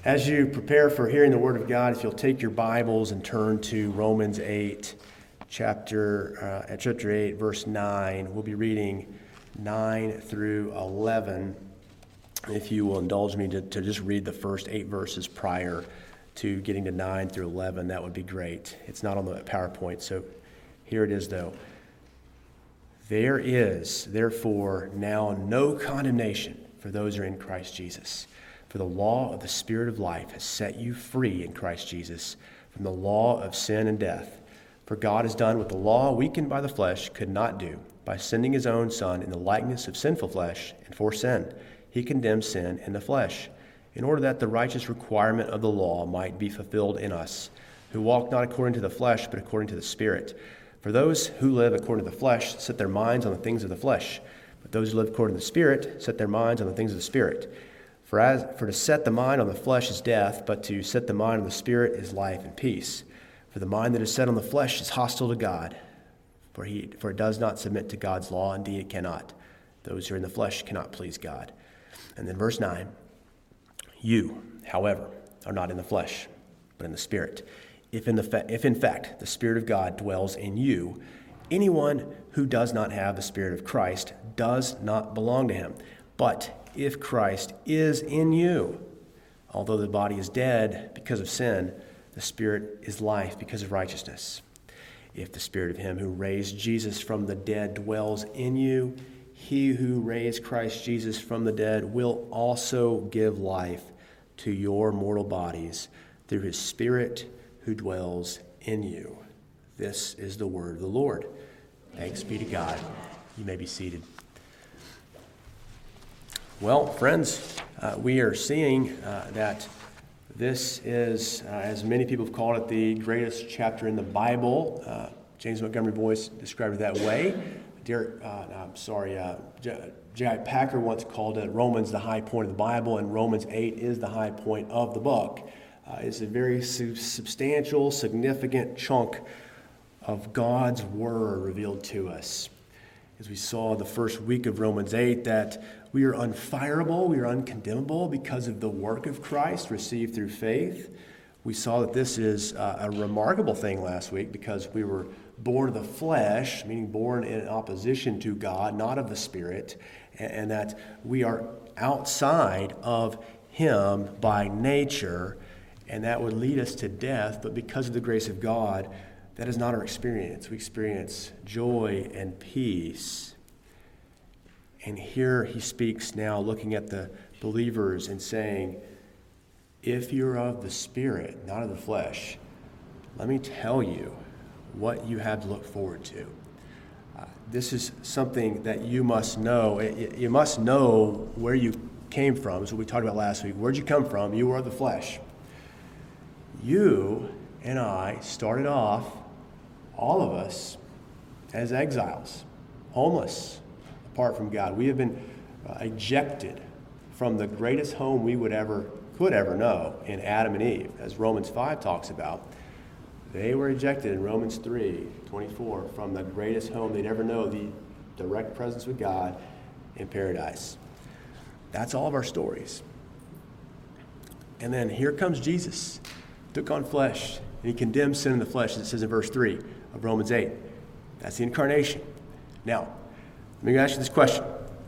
As you prepare for hearing the Word of God, if you'll take your Bibles and turn to Romans 8, chapter 8, verse 9. We'll be reading 9 through 11. If you will indulge me to just read the first 8 verses prior to getting to 9 through 11, that would be great. It's not on the PowerPoint, so here it is, though. There is, therefore, now no condemnation for those who are in Christ Jesus. For the law of the Spirit of life has set you free in Christ Jesus from the law of sin and death. For God has done what the law, weakened by the flesh, could not do. By sending his own Son in the likeness of sinful flesh, and for sin, he condemned sin in the flesh, in order that the righteous requirement of the law might be fulfilled in us, who walk not according to the flesh, but according to the Spirit. For those who live according to the flesh set their minds on the things of the flesh, but those who live according to the Spirit set their minds on the things of the Spirit. For to set the mind on the flesh is death, but to set the mind on the Spirit is life and peace. For the mind that is set on the flesh is hostile to God, for it does not submit to God's law, indeed it cannot. Those who are in the flesh cannot please God. And then verse 9, you, however, are not in the flesh, but in the Spirit. If in fact the Spirit of God dwells in you, anyone who does not have the Spirit of Christ does not belong to him. But if Christ is in you, although the body is dead because of sin, the Spirit is life because of righteousness. If the Spirit of him who raised Jesus from the dead dwells in you, he who raised Christ Jesus from the dead will also give life to your mortal bodies through his Spirit who dwells in you. This is the word of the Lord. Thanks be to God. You may be seated. Well, friends, we are seeing that this is, as many people have called it, the greatest chapter in the Bible. James Montgomery Boyce described it that way. J.I. Packer once called it Romans the high point of the Bible, and Romans 8 is the high point of the book. It's a very substantial, significant chunk of God's Word revealed to us. As we saw the first week of Romans 8, that we are unfireable, we are uncondemnable because of the work of Christ received through faith. We saw that this is a remarkable thing last week because we were born of the flesh, meaning born in opposition to God, not of the Spirit, and that we are outside of him by nature, and that would lead us to death. But because of the grace of God, that is not our experience. We experience joy and peace. And here he speaks now looking at the believers and saying, if you're of the Spirit, not of the flesh, let me tell you what you have to look forward to. This is something that you must know. You must know where you came from. That's what we talked about last week. Where'd you come from? You were of the flesh. You and I started off, all of us, as exiles, homeless, apart from God. We have been ejected from the greatest home we could ever know in Adam and Eve, as Romans 5 talks about. They were ejected in Romans 3:24 from the greatest home they'd ever know, the direct presence with God in paradise. That's all of our stories. And then here comes Jesus, took on flesh, and he condemned sin in the flesh, as it says in verse 3 of Romans 8. That's the incarnation. Now, let me ask you this question.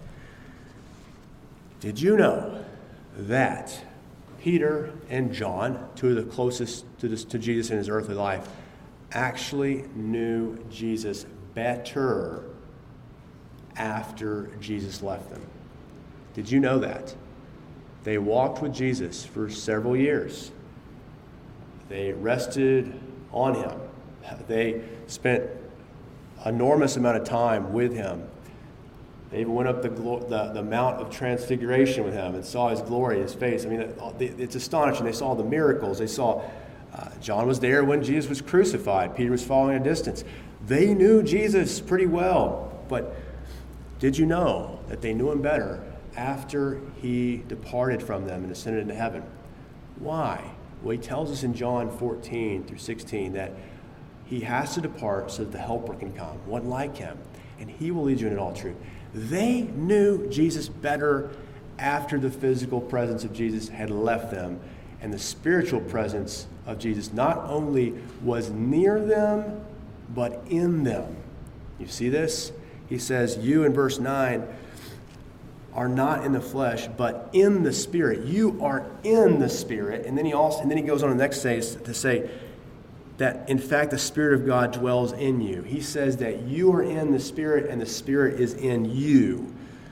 Did you know that Peter and John, two of the closest to Jesus in his earthly life, actually knew Jesus better after Jesus left them? Did you know that? They walked with Jesus for several years. They rested on him. They spent an enormous amount of time with him. They even went up the Mount of Transfiguration with him and saw his glory, his face. I mean, it's astonishing. They saw the miracles. They saw John was there when Jesus was crucified. Peter was following at a distance. They knew Jesus pretty well. But did you know that they knew him better after he departed from them and ascended into heaven? Why? Well, he tells us in John 14 through 16 that he has to depart so that the Helper can come, one like him, and he will lead you into all truth. They knew Jesus better after the physical presence of Jesus had left them, And the spiritual presence of Jesus not only was near them, but in them. You see this? He says, you in verse 9 are not in the flesh, but in the Spirit. You are in the Spirit. And then he goes on the next day to say that, in fact, the Spirit of God dwells in you. He says that you are in the Spirit and the Spirit is in you.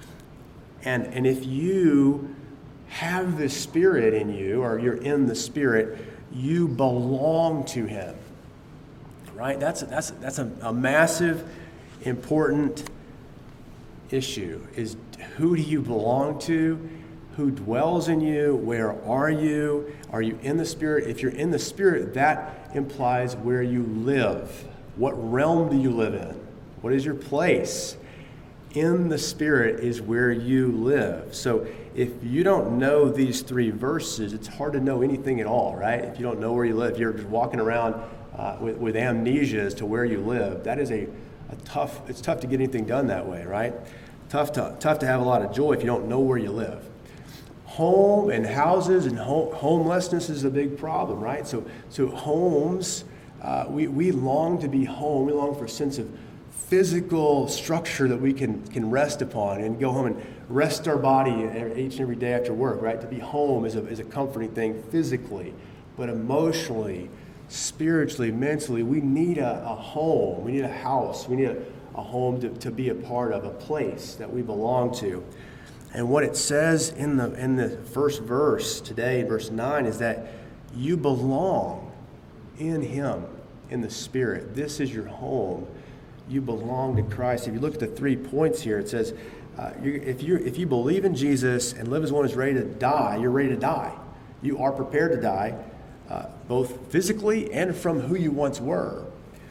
And if you have the Spirit in you, or you're in the Spirit, you belong to Him. Right? That's a massive, important issue. Is who do you belong to? Who dwells in you? Where are you? Are you in the Spirit? If you're in the Spirit, that implies where you live. What realm do you live in? What is your place? In the Spirit is where you live. So if you don't know these three verses, it's hard to know anything at all, right? If you don't know where you live, you're just walking around with amnesia as to where you live. That is it's tough to get anything done that way, right? Tough to have a lot of joy if you don't know where you live. Home and houses and homelessness is a big problem, right? So homes, we long to be home. We long for a sense of physical structure that we can rest upon and go home and rest our body each and every day after work, right? To be home is a comforting thing physically, but emotionally, spiritually, mentally, we need a home. We need a house. We need a home to be a part of, a place that we belong to. And what it says in the first verse today, verse 9, is that you belong in Him, in the Spirit. This is your home. You belong to Christ. If you look at the 3 points here, it says, if you believe in Jesus and live as one who's ready to die, you're ready to die. You are prepared to die, both physically and from who you once were.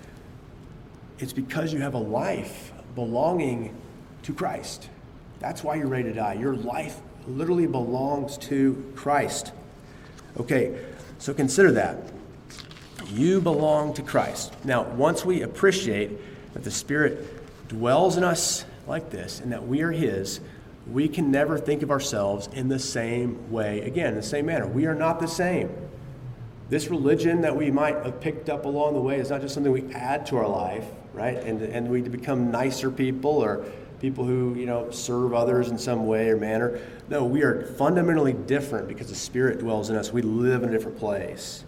It's because you have a life belonging to Christ. That's why you're ready to die. Your life literally belongs to Christ. Okay, so consider that. You belong to Christ. Now, once we appreciate that the Spirit dwells in us like this and that we are His, we can never think of ourselves in the same way again, in the same manner. We are not the same. This religion that we might have picked up along the way is not just something we add to our life, right? And we become nicer people or people who, serve others in some way or manner. No, we are fundamentally different because the Spirit dwells in us. We live in a different place.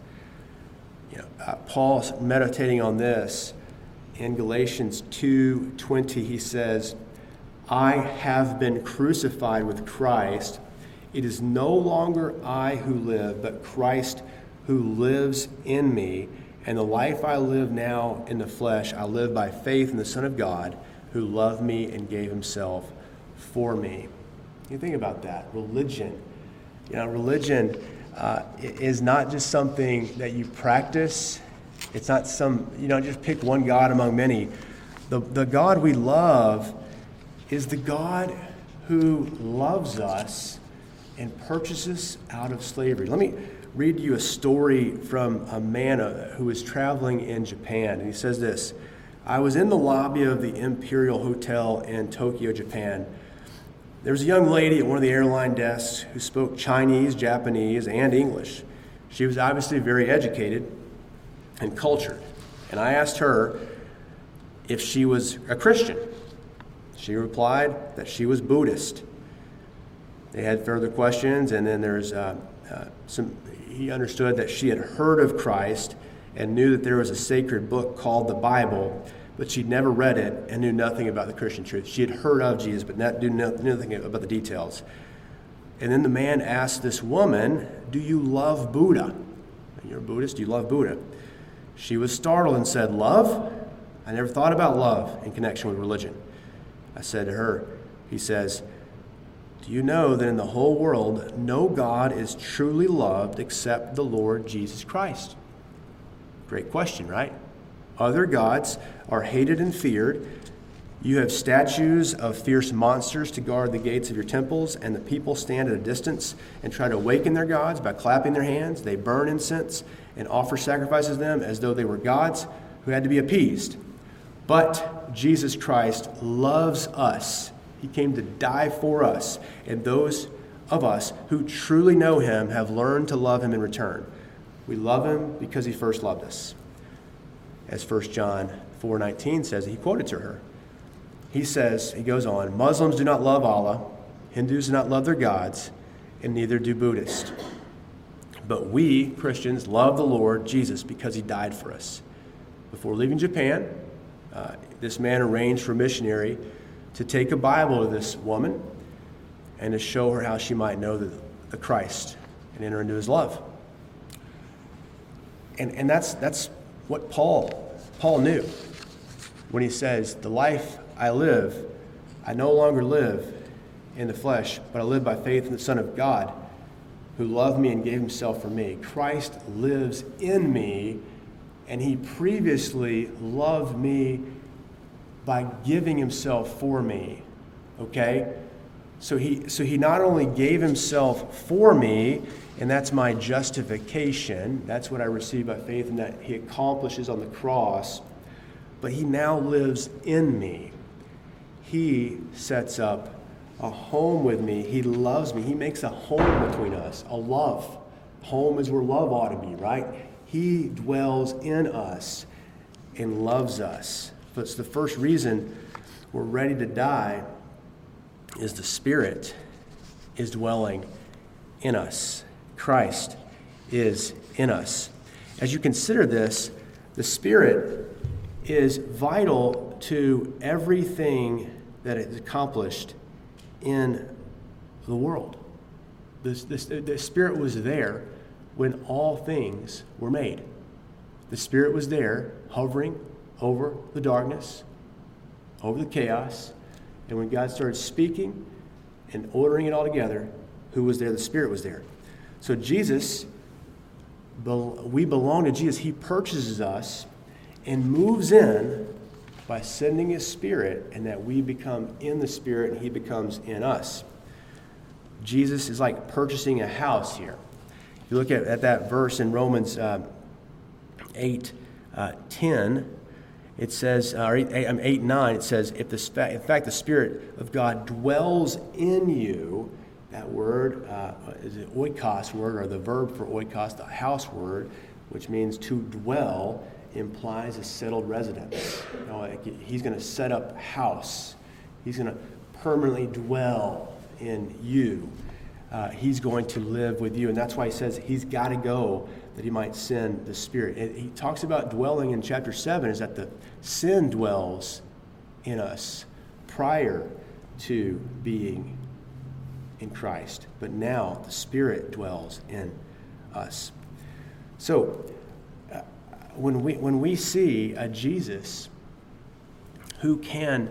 Paul's meditating on this in Galatians 2:20. He says, I have been crucified with Christ. It is no longer I who live, but Christ who lives in me. And the life I live now in the flesh, I live by faith in the Son of God, who loved me and gave Himself for me. You think about that. Religion. Religion is not just something that you practice. It's not just pick one God among many. The God we love is the God who loves us and purchases us out of slavery. Let me read you a story from a man who was traveling in Japan. And he says this: I was in the lobby of the Imperial Hotel in Tokyo, Japan. There was a young lady at one of the airline desks who spoke Chinese, Japanese, and English. She was obviously very educated and cultured. And I asked her if she was a Christian. She replied that she was Buddhist. They had further questions, and then there's he understood that she had heard of Christ and knew that there was a sacred book called the Bible, but she'd never read it and knew nothing about the Christian truth. She had heard of Jesus, but knew nothing about the details. And then the man asked this woman, do you love Buddha? You're a Buddhist, do you love Buddha? She was startled and said, love? I never thought about love in connection with religion. I said to her, he says, do you know that in the whole world, no God is truly loved except the Lord Jesus Christ? Great question, right? Other gods are hated and feared. You have statues of fierce monsters to guard the gates of your temples, and the people stand at a distance and try to awaken their gods by clapping their hands. They burn incense and offer sacrifices to them as though they were gods who had to be appeased. But Jesus Christ loves us. He came to die for us, and those of us who truly know him have learned to love him in return. We love him because he first loved us. As 1 John 4:19 says, he quoted to her. He says, he goes on, Muslims do not love Allah, Hindus do not love their gods, and neither do Buddhists. But we, Christians, love the Lord Jesus because he died for us. Before leaving Japan, this man arranged for a missionary to take a Bible to this woman and to show her how she might know the Christ and enter into his love. And that's what Paul knew when he says, the life I live, I no longer live in the flesh, but I live by faith in the Son of God, who loved me and gave himself for me. Christ lives in me, and he previously loved me by giving himself for me. Okay? So he not only gave himself for me, and that's my justification, that's what I receive by faith and that he accomplishes on the cross, but he now lives in me. He sets up a home with me. He loves me. He makes a home between us, a love. Home is where love ought to be, right? He dwells in us and loves us. But it's the first reason we're ready to die is the Spirit is dwelling in us. Christ is in us. As you consider this, the Spirit is vital to everything that is accomplished in the world. The Spirit was there when all things were made. The Spirit was there hovering over the darkness, over the chaos, and when God started speaking and ordering it all together, who was there? The Spirit was there. So Jesus, we belong to Jesus. He purchases us and moves in by sending his Spirit, and that we become in the Spirit and he becomes in us. Jesus is like purchasing a house here. If you look at that verse in Romans 8:10, it says, or 8:9, it says, in fact the Spirit of God dwells in you. That word is an oikos word, or the verb for oikos, the house word, which means to dwell, implies a settled residence. You know, he's going to set up house. He's going to permanently dwell in you. He's going to live with you. And that's why he says he's got to go that he might send the Spirit. He talks about dwelling in chapter 7 is that the sin dwells in us prior to being in Christ. But now the Spirit dwells in us. So when we see a Jesus who can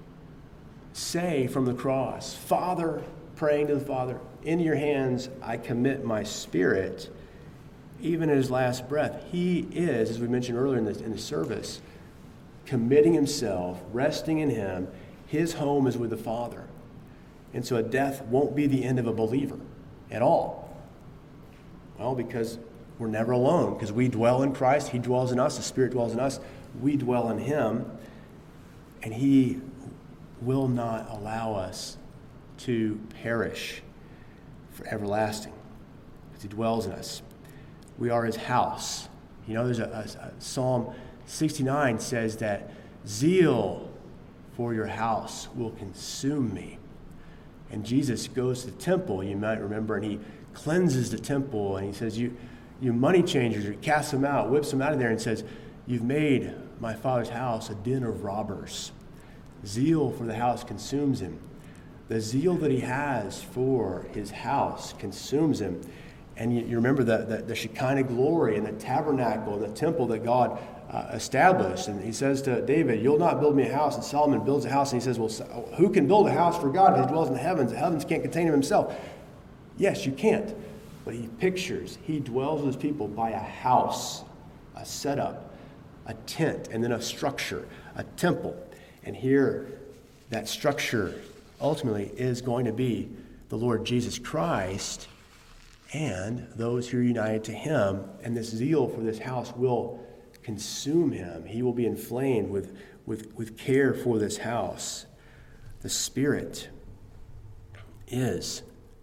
say from the cross, Father, praying to the Father, in your hands I commit my spirit, even in his last breath, he is, as we mentioned earlier in the service, committing himself, resting in him. His home is with the Father. And so a death won't be the end of a believer at all. Well, because we're never alone, because we dwell in Christ. He dwells in us. The Spirit dwells in us. We dwell in him. And he will not allow us to perish for everlasting, because he dwells in us. We are his house. You know, there's a Psalm 69 says that zeal for your house will consume me. And Jesus goes to the temple, you might remember, and he cleanses the temple, and he says, you money changers, he casts them out, whips them out of there, and says, you've made my Father's house a den of robbers. Zeal for the house consumes him. The zeal that he has for his house consumes him. And you remember the Shekinah glory and the tabernacle and the temple that God established. And he says to David, you'll not build me a house. And Solomon builds a house, and he says, well, who can build a house for God if he dwells in the heavens? The heavens can't contain him himself. Yes, you can't. But he dwells with his people by a house, a setup, a tent, and then a structure, a temple. And here, that structure ultimately is going to be the Lord Jesus Christ and those who are united to him. And this zeal for this house will consume him. He will be inflamed with care for this house. The Spirit is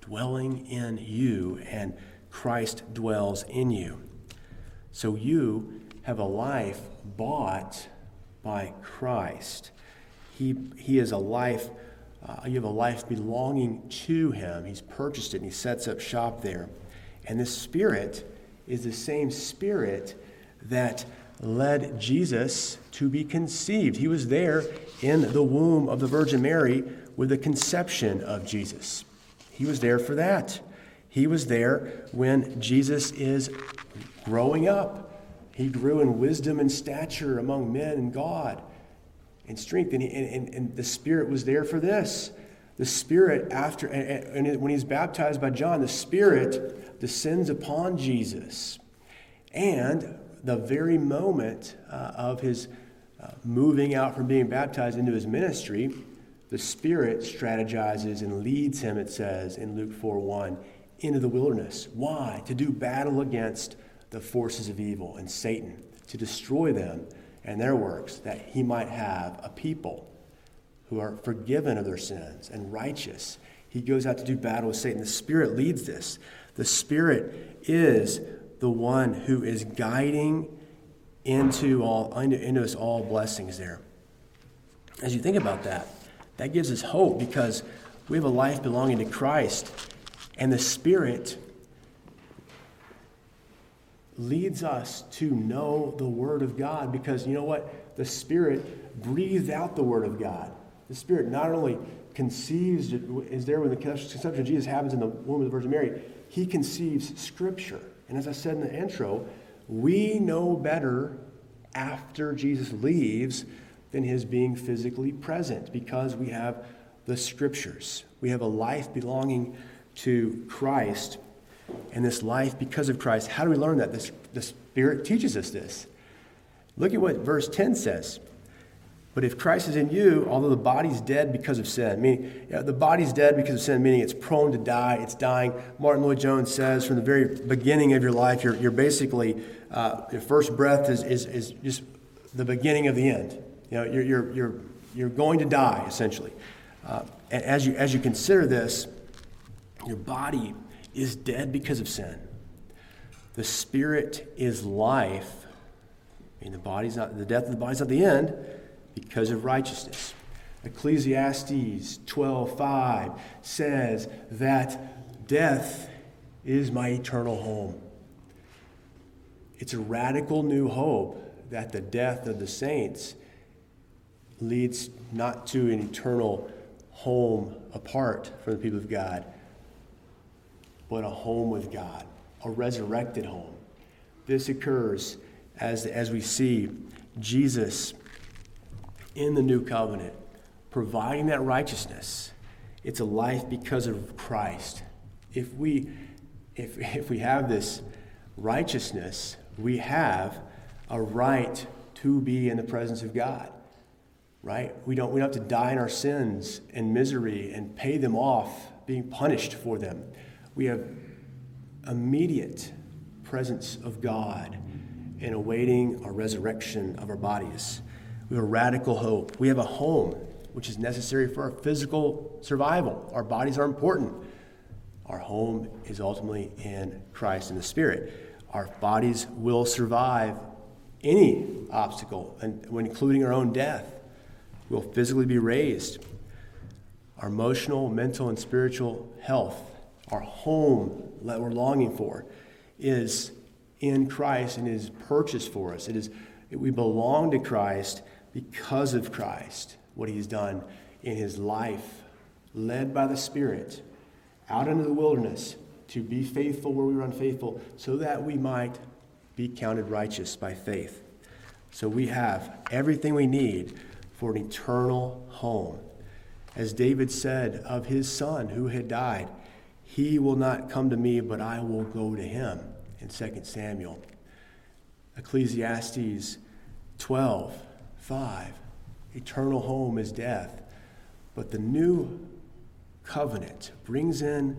dwelling in you, and Christ dwells in you. So you have a life bought by Christ. He is a life, you have a life belonging to him. He's purchased it and he sets up shop there. And this Spirit is the same Spirit that led Jesus to be conceived. He was there in the womb of the Virgin Mary with the conception of Jesus. He was there for that. He was there when Jesus is growing up. He grew in wisdom and stature among men and God and strength. And the Spirit was there for this. The Spirit, when he's baptized by John, the Spirit descends upon Jesus. And the very moment of his moving out from being baptized into his ministry, the Spirit strategizes and leads him, it says in Luke 4:1, into the wilderness. Why? To do battle against the forces of evil and Satan, to destroy them and their works, that he might have a people who are forgiven of their sins and righteous. He goes out to do battle with Satan. The Spirit leads this. The Spirit is the one who is guiding into us all blessings there. As you think about that, that gives us hope because we have a life belonging to Christ, and the Spirit leads us to know the Word of God because you know what? The Spirit breathed out the Word of God. The Spirit not only conceives, is there when the conception of Jesus happens in the womb of the Virgin Mary, he conceives Scripture. And as I said in the intro, we know better after Jesus leaves than his being physically present because we have the Scriptures. We have a life belonging to Christ, and this life because of Christ. How do we learn that? The Spirit teaches us this. Look at what verse 10 says. But if Christ is in you, although the body's dead because of sin, meaning the body's dead because of sin, meaning it's prone to die, it's dying. Martin Lloyd-Jones says from the very beginning of your life, you're basically, your first breath is just the beginning of the end. You know, you're going to die, essentially. And as you consider this, your body is dead because of sin. The Spirit is life. I mean, the death of the body's not the end because of righteousness. Ecclesiastes 12:5 says that death is my eternal home. It's a radical new hope that the death of the saints leads not to an eternal home apart from the people of God, but a home with God, a resurrected home. This occurs as we see Jesus in the new covenant, providing that righteousness. It's a life because of Christ. If we have this righteousness, we have a right to be in the presence of God. Right? We don't have to die in our sins and misery and pay them off, being punished for them. We have immediate presence of God and awaiting our resurrection of our bodies. We have a radical hope. We have a home, which is necessary for our physical survival. Our bodies are important. Our home is ultimately in Christ and the Spirit. Our bodies will survive any obstacle, and when including our own death. We'll physically be raised. Our emotional, mental, and spiritual health, our home that we're longing for, is in Christ and is purchased for us. We belong to Christ because of Christ, what he's done in his life, led by the Spirit, out into the wilderness to be faithful where we were unfaithful, so that we might be counted righteous by faith. So we have everything we need for an eternal home. As David said of his son who had died, he will not come to me, but I will go to him, in 2 Samuel. Ecclesiastes 12:5, eternal home is death. But the new covenant brings in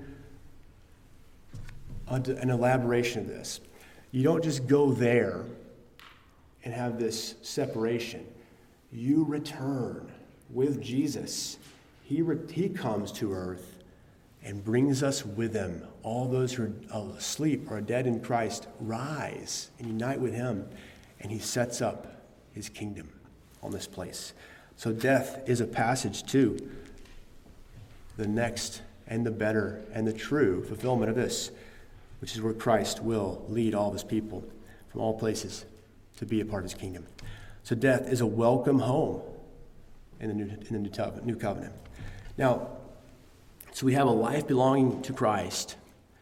an elaboration of this. You don't just go there and have this separation. You return with Jesus. He comes to earth and brings us with him. All those who are asleep or are dead in Christ rise and unite with him, and he sets up his kingdom on this place. So death is a passage to the next and the better and the true fulfillment of this, which is where Christ will lead all of his people from all places to be a part of his kingdom. So death is a welcome home in the new covenant. Now, so we have a life belonging to Christ,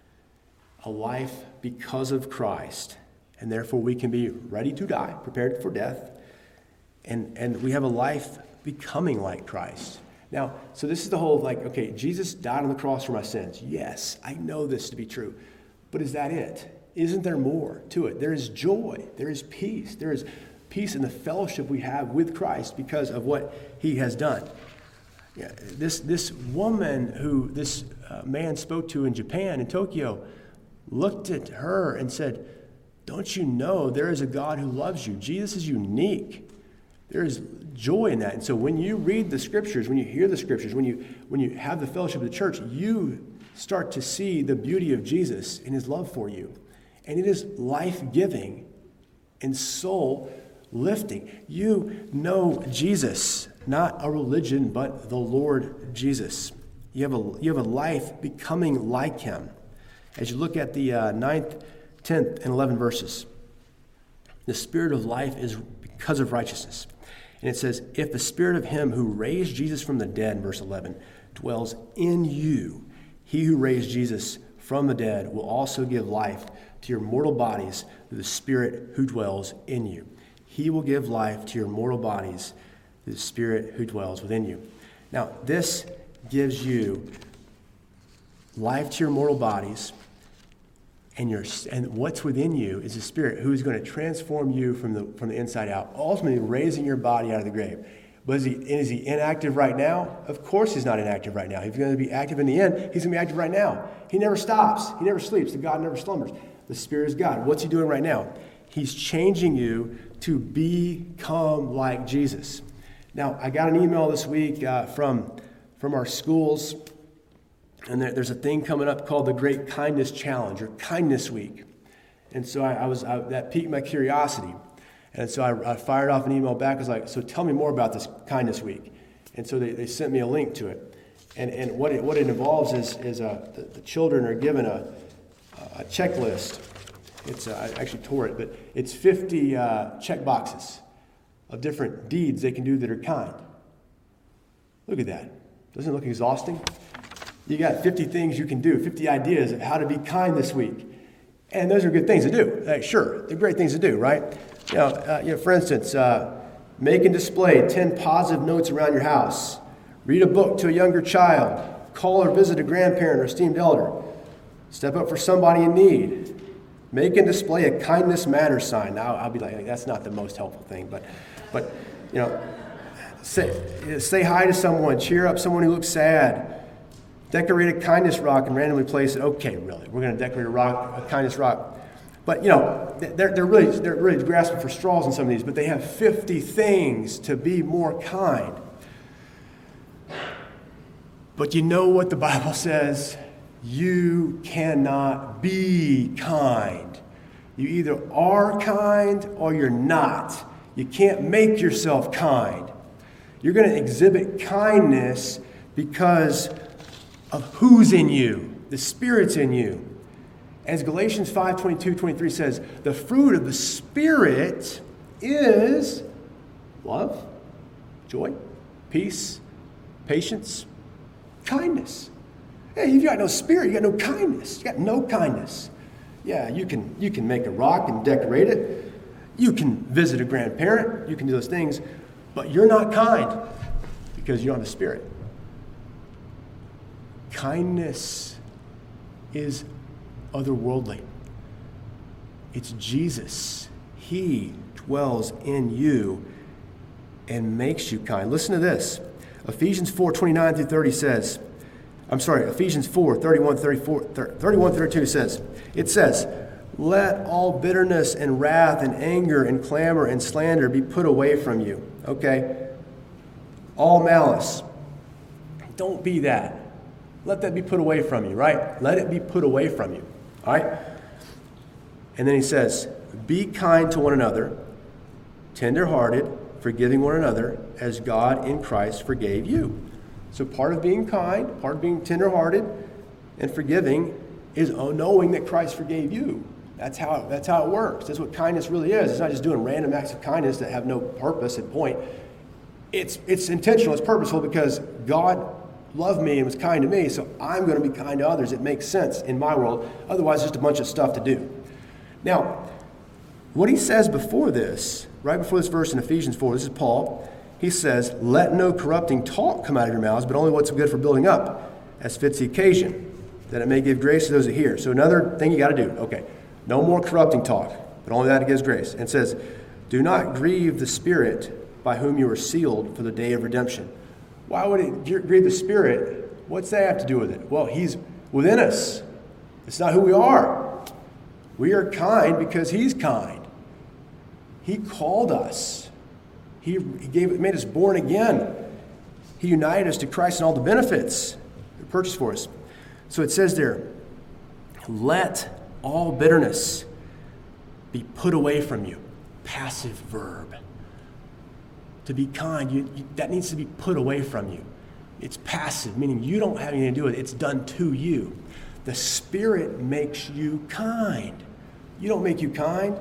a life because of Christ, and therefore we can be ready to die, prepared for death, and we have a life becoming like Christ. Now, so this is the whole okay, Jesus died on the cross for my sins. Yes, I know this to be true. But is that it? Isn't there more to it? There is joy. There is peace. There is peace in the fellowship we have with Christ because of what he has done. Yeah, this woman who this man spoke to in Japan, in Tokyo, looked at her and said, "Don't you know there is a God who loves you? Jesus is unique." There is joy in that. And so when you read the scriptures, when you hear the scriptures, when you have the fellowship of the church, you start to see the beauty of Jesus and his love for you. And it is life-giving and soul-lifting. You know Jesus, not a religion, but the Lord Jesus. You have a life becoming like him. As you look at the 9th, 10th, and 11th verses, the spirit of life is because of righteousness. And it says, if the spirit of him who raised Jesus from the dead, verse 11, dwells in you, he who raised Jesus from the dead will also give life to your mortal bodies through the spirit who dwells in you. He will give life to your mortal bodies through the spirit who dwells within you. Now, this gives you life to your mortal bodies, and what's within you is the Spirit who is going to transform you from the inside out, ultimately raising your body out of the grave. But is he inactive right now? Of course he's not inactive right now. He's going to be active in the end. He's going to be active right now. He never stops. He never sleeps. The God never slumbers. The Spirit is God. What's he doing right now? He's changing you to become like Jesus. Now, I got an email this week from our schools. And there's a thing coming up called the Great Kindness Challenge, or Kindness Week. And so that piqued my curiosity. And so I fired off an email back. I was like, so tell me more about this Kindness Week. And so they sent me a link to it. And what it involves is the children are given a checklist. I actually tore it, but it's 50 check boxes of different deeds they can do that are kind. Look at that. Doesn't it look exhausting? You got 50 things you can do, 50 ideas of how to be kind this week. And those are good things to do. Sure, they're great things to do, right? For instance, make and display 10 positive notes around your house. Read a book to a younger child. Call or visit a grandparent or esteemed elder. Step up for somebody in need. Make and display a kindness matters sign. Now, I'll be like, that's not the most helpful thing, but say hi to someone. Cheer up someone who looks sad. Decorate a kindness rock and randomly place it. Okay, really, we're going to decorate a kindness rock. But they're really grasping for straws in some of these. But they have 50 things to be more kind. But you know what the Bible says? You cannot be kind. You either are kind or you're not. You can't make yourself kind. You're going to exhibit kindness because of who's in you, the Spirit's in you. As Galatians 5:22-23 says, the fruit of the Spirit is love, joy, peace, patience, kindness. Hey, you've got no spirit, you got no kindness. You got no kindness. Yeah, you can make a rock and decorate it. You can visit a grandparent. You can do those things. But you're not kind because you don't have the Spirit. Kindness is otherworldly. It's Jesus. He dwells in you and makes you kind. Listen to this. Ephesians 4:29-30 says, Ephesians 4:31-32 says, it says, let all bitterness and wrath and anger and clamor and slander be put away from you. Okay? All malice. Don't be that. let that be put away from you, right? Let it be put away from you, all right? And then he says, be kind to one another, tender-hearted, forgiving one another, as God in Christ forgave you. So part of being kind, part of being tender-hearted and forgiving is knowing that Christ forgave you. That's how it works. That's what kindness really is. It's not just doing random acts of kindness that have no purpose and point. It's intentional, it's purposeful, because God loved me and was kind to me, so I'm going to be kind to others. It makes sense in my world. Otherwise, it's just a bunch of stuff to do. Now, what he says before this, right before this verse in Ephesians 4, this is Paul, he says, let no corrupting talk come out of your mouths, but only what's good for building up, as fits the occasion, that it may give grace to those that hear. So another thing you got to do, okay, no more corrupting talk, but only that it gives grace. And it says, do not grieve the Spirit by whom you are sealed for the day of redemption. Why would it grieve the Spirit? What's that have to do with it? Well, he's within us. It's not who we are. We are kind because he's kind. He called us. He made us born again. He united us to Christ and all the benefits he purchased for us. So it says there, let all bitterness be put away from you. Passive verb. To be kind, that needs to be put away from you. It's passive, meaning you don't have anything to do with it. It's done to you. The Spirit makes you kind. You don't make you kind.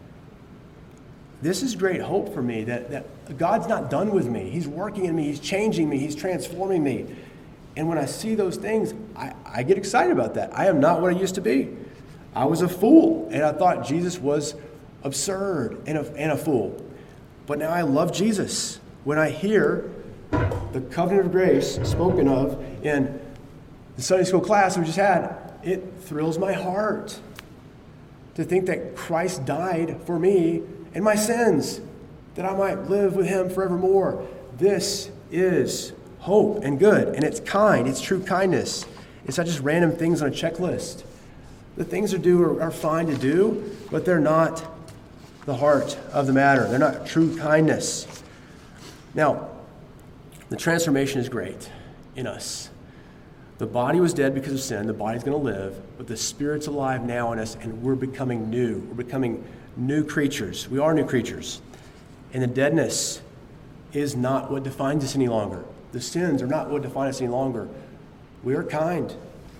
This is great hope for me that God's not done with me. He's working in me. He's changing me. He's transforming me. And when I see those things, I get excited about that. I am not what I used to be. I was a fool, and I thought Jesus was absurd and a fool. But now I love Jesus. When I hear the covenant of grace spoken of in the Sunday school class we just had, it thrills my heart to think that Christ died for me and my sins, that I might live with him forevermore. This is hope and good, and it's kind. It's true kindness. It's not just random things on a checklist. The things to do are fine to do, but they're not the heart of the matter. They're not true kindness. Now, the transformation is great in us. The body was dead because of sin. The body's going to live, but the Spirit's alive now in us, and we're becoming new. We're becoming new creatures. We are new creatures. And the deadness is not what defines us any longer. The sins are not what define us any longer. We are kind.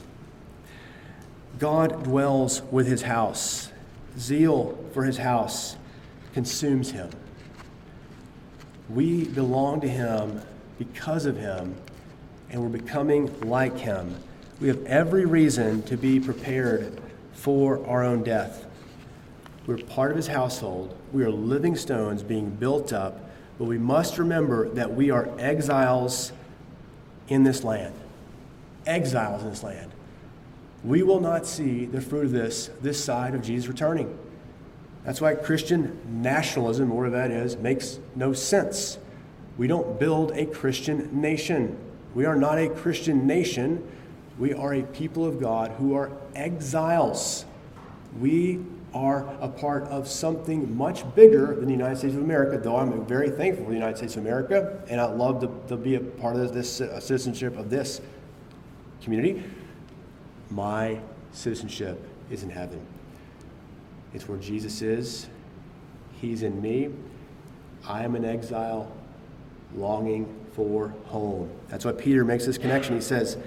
God dwells with his house. Zeal for his house consumes him. We belong to him because of him, and we're becoming like him. We have every reason to be prepared for our own death. We're part of his household. We are living stones being built up, but we must remember that we are exiles in this land. Exiles in this land. We will not see the fruit of this side of Jesus returning. That's why Christian nationalism, whatever that is, makes no sense. We don't build a Christian nation. We are not a Christian nation. We are a people of God who are exiles. We are a part of something much bigger than the United States of America, though I'm very thankful for the United States of America, and I'd love to be a part of this citizenship of this community. My citizenship is in heaven. It's where Jesus is. He's in me. I am an exile longing for home. That's why Peter makes this connection. He says,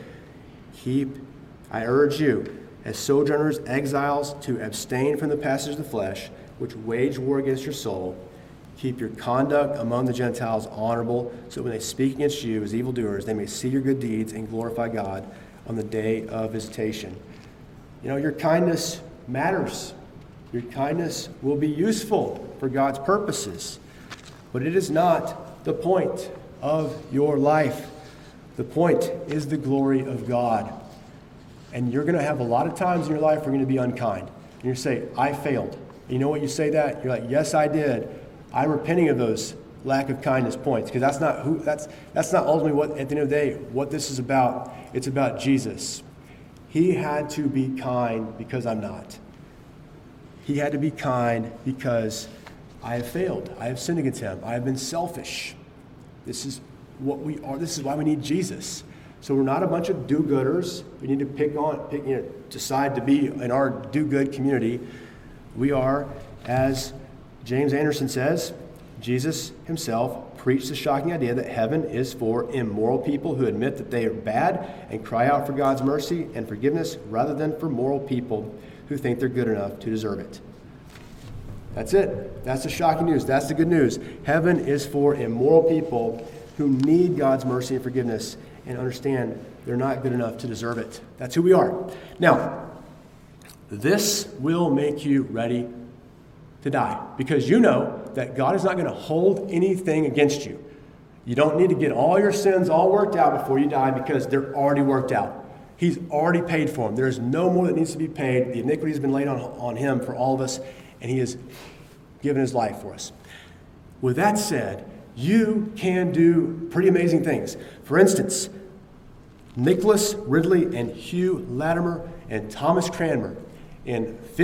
I urge you, as sojourners, exiles, to abstain from the passions of the flesh, which wage war against your soul. Keep your conduct among the Gentiles honorable, so when they speak against you as evildoers, they may see your good deeds and glorify God on the day of visitation. You know, your kindness matters. Your kindness will be useful for God's purposes, but it is not the point of your life. The point is the glory of God. And you're going to have a lot of times in your life where you're going to be unkind. And you say, I failed. And you know what you say that? You're like, yes, I did. I'm repenting of those lack of kindness points, because that's not ultimately what, at the end of the day, what this is about. It's about Jesus. He had to be kind because I'm not. He had to be kind because I have failed. I have sinned against him. I have been selfish. This is what we are. This is why we need Jesus. So we're not a bunch of do-gooders. We need to decide to be in our do-good community. We are, as James Anderson says, Jesus himself preached the shocking idea that heaven is for immoral people who admit that they are bad and cry out for God's mercy and forgiveness rather than for moral people who think they're good enough to deserve it. That's it. That's the shocking news. That's the good news. Heaven is for immoral people who need God's mercy and forgiveness and understand they're not good enough to deserve it. That's who we are. Now, this will make you ready to die because you know that God is not going to hold anything against you. You don't need to get all your sins all worked out before you die because they're already worked out. He's already paid for them. There's no more that needs to be paid. The iniquity has been laid on him for all of us, and he has given his life for us. With that said, you can do pretty amazing things. For instance, Nicholas Ridley and Hugh Latimer and Thomas Cranmer in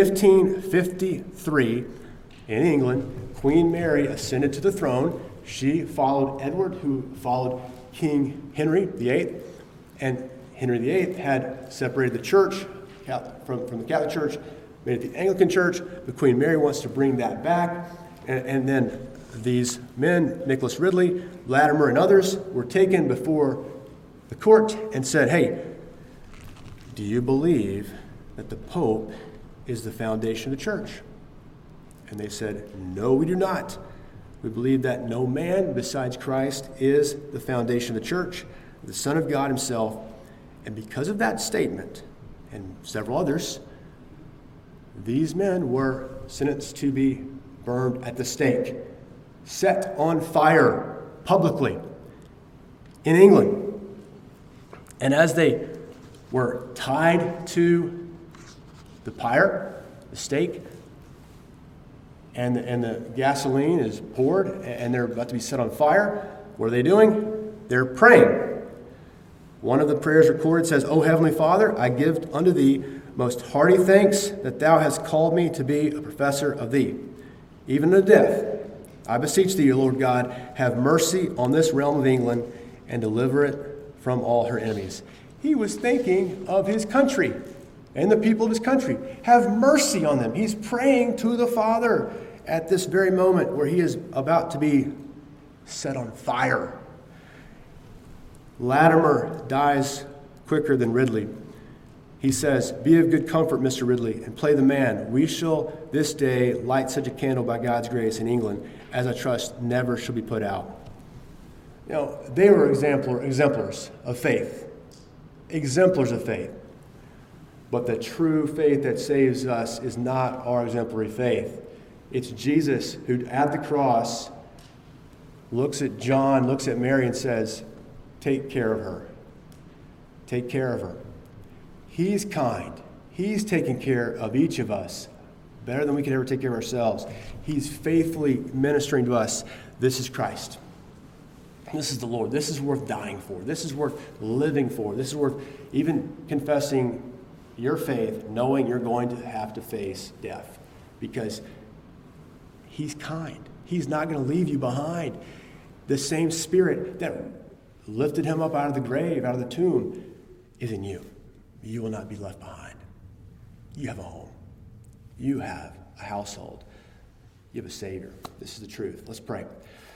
1553 in England, Queen Mary ascended to the throne. She followed Edward, who followed King Henry VIII, and Henry VIII had separated the church from the Catholic Church, made it the Anglican Church. But Queen Mary wants to bring that back, and then these men, Nicholas Ridley, Latimer, and others, were taken before the court and said, hey, do you believe that the Pope is the foundation of the church? And they said, no, we do not. We believe that no man besides Christ is the foundation of the church, the Son of God himself. And because of that statement, and several others, these men were sentenced to be burned at the stake, set on fire publicly in England. And as they were tied to the pyre, the stake, and the gasoline is poured, and they're about to be set on fire, what are they doing? They're praying. One of the prayers recorded says, O Heavenly Father, I give unto thee most hearty thanks that thou hast called me to be a professor of thee, even to death. I beseech thee, O Lord God, have mercy on this realm of England and deliver it from all her enemies. He was thinking of his country and the people of his country. Have mercy on them. He's praying to the Father at this very moment where he is about to be set on fire. Latimer dies quicker than Ridley. He says, be of good comfort, Mr. Ridley, and play the man. We shall this day light such a candle by God's grace in England as I trust never shall be put out. You know, they were exemplars of faith. Exemplars of faith. But the true faith that saves us is not our exemplary faith. It's Jesus who, at the cross, looks at John, looks at Mary, and says, take care of her. Take care of her. He's kind. He's taking care of each of us better than we could ever take care of ourselves. He's faithfully ministering to us. This is Christ. This is the Lord. This is worth dying for. This is worth living for. This is worth even confessing your faith, knowing you're going to have to face death. Because he's kind. He's not going to leave you behind. The same Spirit that lifted him up out of the grave, out of the tomb, is in you. You will not be left behind. You have a home. You have a household. You have a Savior. This is the truth. Let's pray.